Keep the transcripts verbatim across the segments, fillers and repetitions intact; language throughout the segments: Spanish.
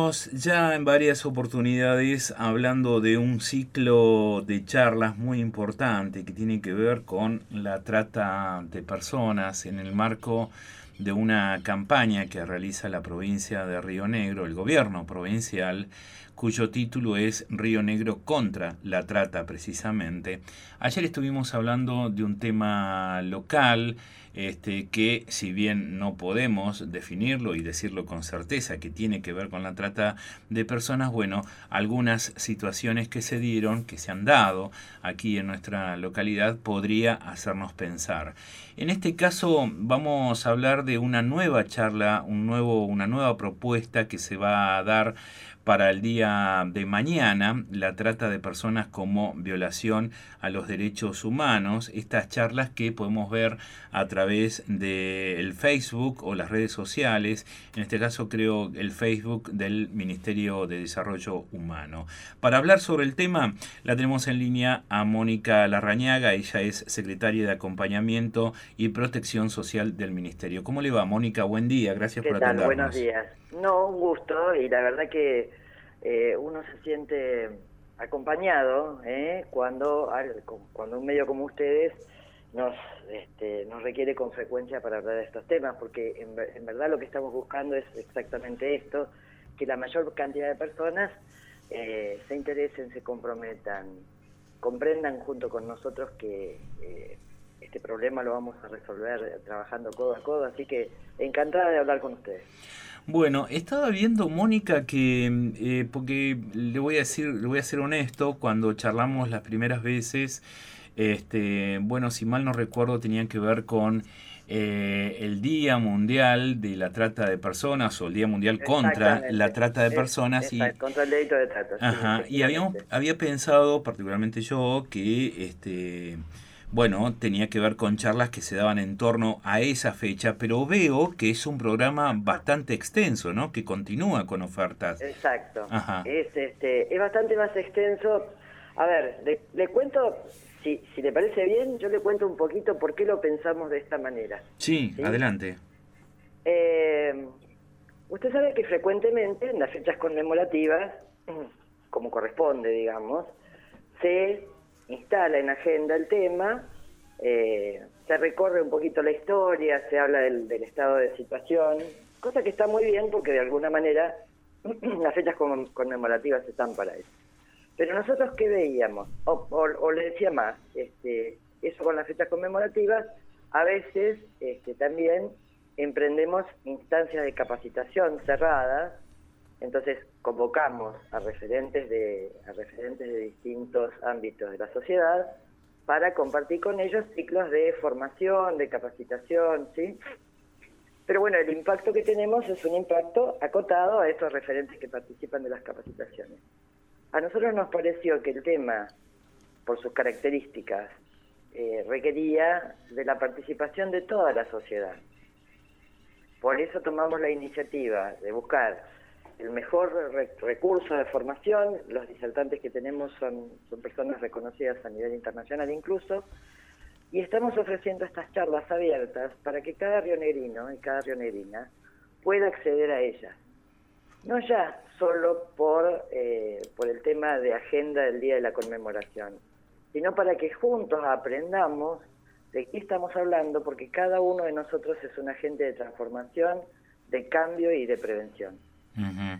venimos ya en varias oportunidades hablando de un ciclo de charlas muy importante que tiene que ver con la trata de personas en el marco de una campaña que realiza la provincia de Río Negro, el gobierno provincial, cuyo título es Río Negro contra la trata precisamente. Ayer estuvimos hablando de un tema local, este, que si bien no podemos definirlo y decirlo con certeza que tiene que ver con la trata de personas, bueno, algunas situaciones que se dieron, que se han dado aquí en nuestra localidad, podría hacernos pensar. En este caso vamos a hablar de una nueva charla, un nuevo, una nueva propuesta que se va a dar para el día de mañana, la trata de personas como violación a los derechos humanos. Estas charlas que podemos ver a través del Facebook o las redes sociales, en este caso creo el Facebook del Ministerio de Desarrollo Humano. Para hablar sobre el tema la tenemos en línea a Mónica Larrañaga, ella es secretaria de Acompañamiento y Protección Social del Ministerio. ¿Cómo le va, Mónica? Buen día, gracias por atendernos. ¿Qué tal? Buenos días. No, un gusto, y la verdad que eh, uno se siente acompañado ¿eh? cuando, cuando un medio como ustedes nos, este, nos requiere con frecuencia para hablar de estos temas, porque en, en verdad lo que estamos buscando es exactamente esto, que la mayor cantidad de personas eh, se interesen, se comprometan, comprendan junto con nosotros que eh, este problema lo vamos a resolver trabajando codo a codo, así que encantada de hablar con ustedes. Bueno, estaba viendo, Mónica, que, eh, porque le voy a decir, le voy a ser honesto, cuando charlamos las primeras veces, este, bueno, si mal no recuerdo, tenían que ver con eh, el Día Mundial de la Trata de Personas o el Día Mundial contra la trata de personas. Es, exacto, y contra el delito de trata. Ajá, sí, y habíamos, había pensado, particularmente yo, que este bueno, tenía que ver con charlas que se daban en torno a esa fecha, pero veo que es un programa bastante extenso, ¿no? Que continúa con ofertas. Exacto. Ajá. Es, este, es bastante más extenso. A ver, le, le cuento, si, si le parece bien, yo le cuento un poquito por qué lo pensamos de esta manera. Sí, ¿sí? Adelante. Eh, usted sabe que frecuentemente en las fechas conmemorativas, como corresponde, digamos, se instala en agenda el tema, eh, se recorre un poquito la historia, se habla del, del estado de situación, cosa que está muy bien porque de alguna manera las fechas conmemorativas están para eso. Pero nosotros, ¿qué veíamos? O, o, o le decía más, este, eso con las fechas conmemorativas, a veces este, también emprendemos instancias de capacitación cerradas. Entonces convocamos a referentes de a referentes de distintos ámbitos de la sociedad para compartir con ellos ciclos de formación, de capacitación, ¿sí? Pero bueno, el impacto que tenemos es un impacto acotado a estos referentes que participan de las capacitaciones. A nosotros nos pareció que el tema, por sus características, eh, requería de la participación de toda la sociedad. Por eso tomamos la iniciativa de buscar el mejor re recurso de formación. Los disertantes que tenemos son, son personas reconocidas a nivel internacional incluso, y estamos ofreciendo estas charlas abiertas para que cada rionegrino y cada rionegrina pueda acceder a ellas. No ya solo por, eh, por el tema de agenda del día de la conmemoración, sino para que juntos aprendamos de qué estamos hablando, porque cada uno de nosotros es un agente de transformación, de cambio y de prevención. Uh-huh.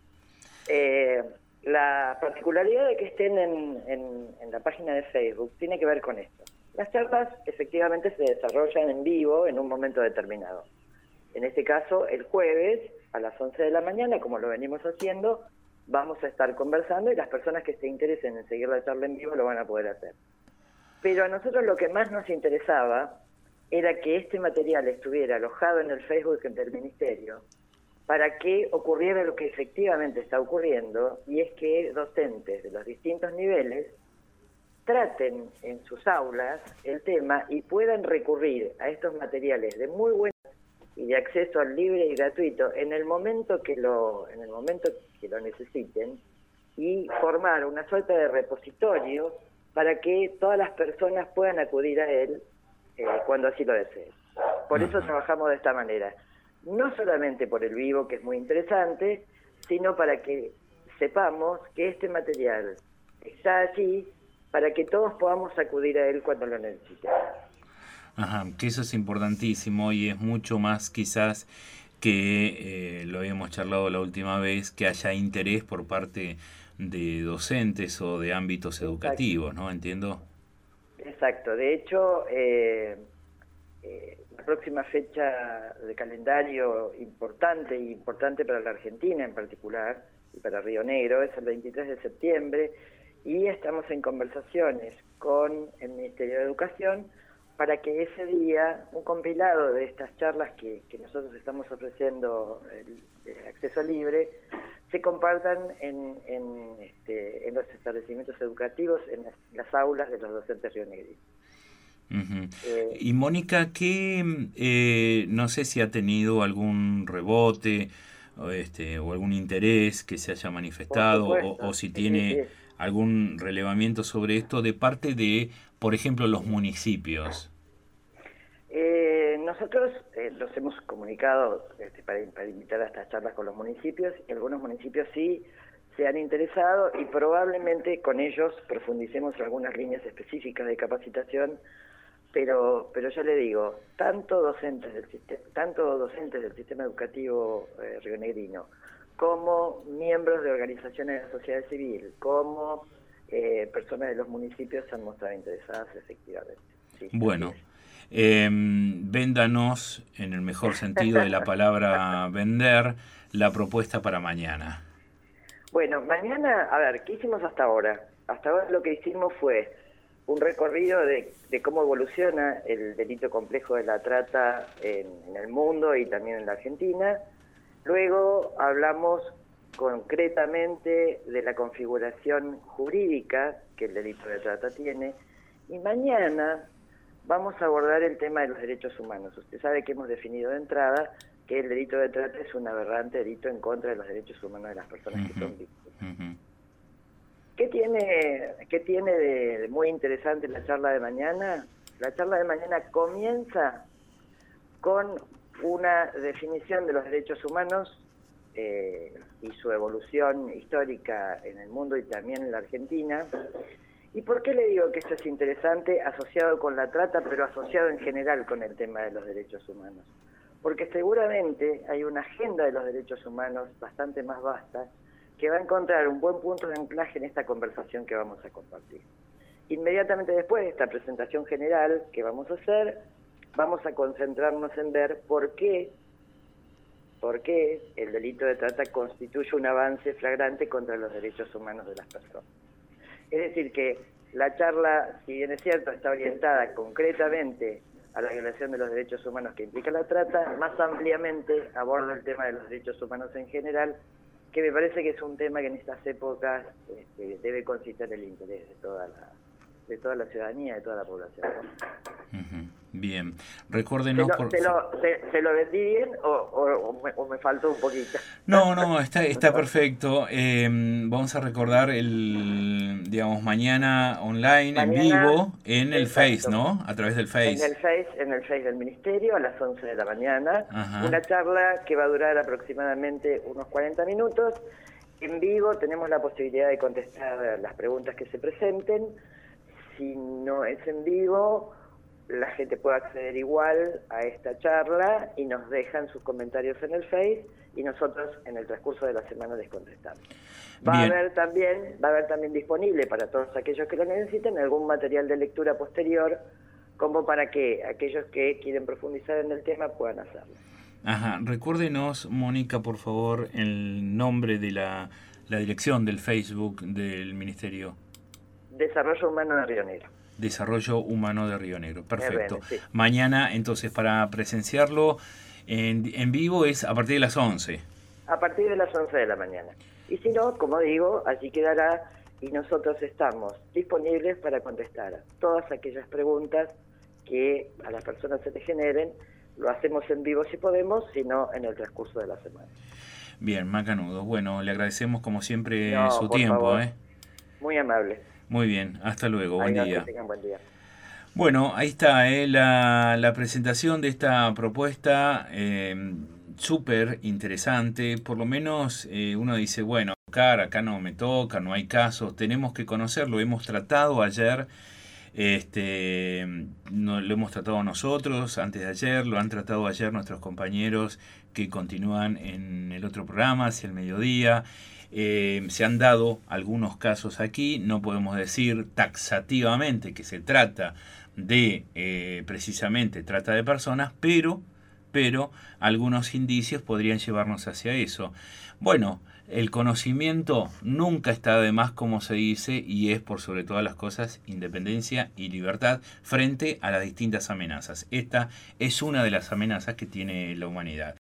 eh, la particularidad de que estén en, en, en la página de Facebook tiene que ver con esto. Las charlas efectivamente se desarrollan en vivo en un momento determinado. En este caso, el jueves a las once de la mañana, como lo venimos haciendo, vamos a estar conversando y las personas que se interesen en seguir la charla en vivo lo van a poder hacer. Pero a nosotros lo que más nos interesaba era que este material estuviera alojado en el Facebook del Ministerio para que ocurriera lo que efectivamente está ocurriendo, y es que docentes de los distintos niveles traten en sus aulas el tema y puedan recurrir a estos materiales de muy buena y de acceso al libre y gratuito en el momento que lo, en el momento que lo necesiten, y formar una suerte de repositorio para que todas las personas puedan acudir a él eh, cuando así lo deseen. Por eso trabajamos de esta manera. No solamente por el vivo, que es muy interesante, sino para que sepamos que este material está allí para que todos podamos acudir a él cuando lo necesitemos. Ajá, que eso es importantísimo y es mucho más quizás que eh, lo habíamos charlado la última vez, que haya interés por parte de docentes o de ámbitos educativos, ¿no? ¿Entiendo? Exacto. De hecho, eh, eh, la próxima fecha de calendario importante, y importante para la Argentina en particular, y para Río Negro, es el veintitrés de septiembre, y estamos en conversaciones con el Ministerio de Educación para que ese día un compilado de estas charlas que, que nosotros estamos ofreciendo, el, el acceso libre, se compartan en, en, este, en los establecimientos educativos, en las, las aulas de los docentes rionegrinos. Uh-huh. Eh, y Mónica, ¿qué, eh, no sé si ha tenido algún rebote o, este, o algún interés que se haya manifestado o, o si tiene sí, sí. algún relevamiento sobre esto de parte de, por ejemplo, los municipios? Eh, nosotros eh, los hemos comunicado este, para, para invitar a estas charlas con los municipios, y algunos municipios sí se han interesado, y probablemente con ellos profundicemos algunas líneas específicas de capacitación, pero pero ya le digo, tanto docentes del sistema, tanto docentes del sistema educativo eh, rionegrino, como miembros de organizaciones de la sociedad civil, como eh, personas de los municipios se han mostrado interesadas efectivamente. Sí, bueno, eh, véndanos, en el mejor sentido de la palabra vender, la propuesta para mañana. Bueno, mañana, a ver, ¿qué hicimos hasta ahora? Hasta ahora lo que hicimos fue un recorrido de, de cómo evoluciona el delito complejo de la trata en, en el mundo y también en la Argentina. Luego hablamos concretamente de la configuración jurídica que el delito de trata tiene. Y mañana vamos a abordar el tema de los derechos humanos. Usted sabe que hemos definido de entrada que el delito de trata es un aberrante delito en contra de los derechos humanos de las personas uh-huh. que son víctimas. Uh-huh. ¿Qué tiene, qué tiene de, de muy interesante la charla de mañana? La charla de mañana comienza con una definición de los derechos humanos eh, y su evolución histórica en el mundo y también en la Argentina. ¿Y por qué le digo que esto es interesante asociado con la trata, pero asociado en general con el tema de los derechos humanos? Porque seguramente hay una agenda de los derechos humanos bastante más vasta que va a encontrar un buen punto de anclaje en esta conversación que vamos a compartir. Inmediatamente después de esta presentación general que vamos a hacer, vamos a concentrarnos en ver por qué, por qué el delito de trata constituye un avance flagrante contra los derechos humanos de las personas. Es decir, que la charla, si bien es cierto, está orientada concretamente a la violación de los derechos humanos que implica la trata, más ampliamente aborda el tema de los derechos humanos en general, que me parece que es un tema que en estas épocas este, debe concitar el interés de toda la, de toda la ciudadanía, de toda la población, ¿no? Uh-huh. Bien, recuérdenos... ¿Se lo, por... se lo, se, ¿Se lo vendí bien o, o, o, me, o me faltó un poquito? No, no, está, está perfecto. Eh, vamos a recordar el, digamos, mañana online, mañana, en vivo, en el exacto. Face, ¿no? A través del Face. En el Face, en el Face del Ministerio, a las once de la mañana. Ajá. Una charla que va a durar aproximadamente unos cuarenta minutos. En vivo tenemos la posibilidad de contestar las preguntas que se presenten. Si no es en vivo, la gente puede acceder igual a esta charla y nos dejan sus comentarios en el Face y nosotros en el transcurso de la semana les contestamos. Va Bien. a haber también, va a haber también disponible para todos aquellos que lo necesiten algún material de lectura posterior, como para que aquellos que quieren profundizar en el tema puedan hacerlo. Ajá, recuérdenos, Mónica, por favor, el nombre de la, la dirección del Facebook del Ministerio. Desarrollo Humano de Río Negro. Desarrollo Humano de Río Negro, perfecto. R N, sí. Mañana, entonces, para presenciarlo en, en vivo es a partir de las once. A partir de las once de la mañana. Y si no, como digo, allí quedará y nosotros estamos disponibles para contestar todas aquellas preguntas que a las personas se les generen. Lo hacemos en vivo si podemos, si no, en el transcurso de la semana. Bien, macanudo. Bueno, le agradecemos como siempre no, su tiempo. Favor. ¿eh? Muy amable. Muy bien, hasta luego, buen Ahí día. Que tengan buen día. Bueno, ahí está eh, la, la presentación de esta propuesta. Eh, súper interesante, por lo menos eh, uno dice, bueno, acá, acá no me toca, no hay casos, tenemos que conocerlo, hemos tratado ayer, este, no, lo hemos tratado nosotros antes de ayer, lo han tratado ayer nuestros compañeros que continúan en el otro programa hacia el mediodía. Eh, se han dado algunos casos aquí, no podemos decir taxativamente que se trata de eh, precisamente trata de personas, pero, pero algunos indicios podrían llevarnos hacia eso. Bueno, el conocimiento nunca está de más, como se dice, y es por sobre todas las cosas independencia y libertad frente a las distintas amenazas. Esta es una de las amenazas que tiene la humanidad.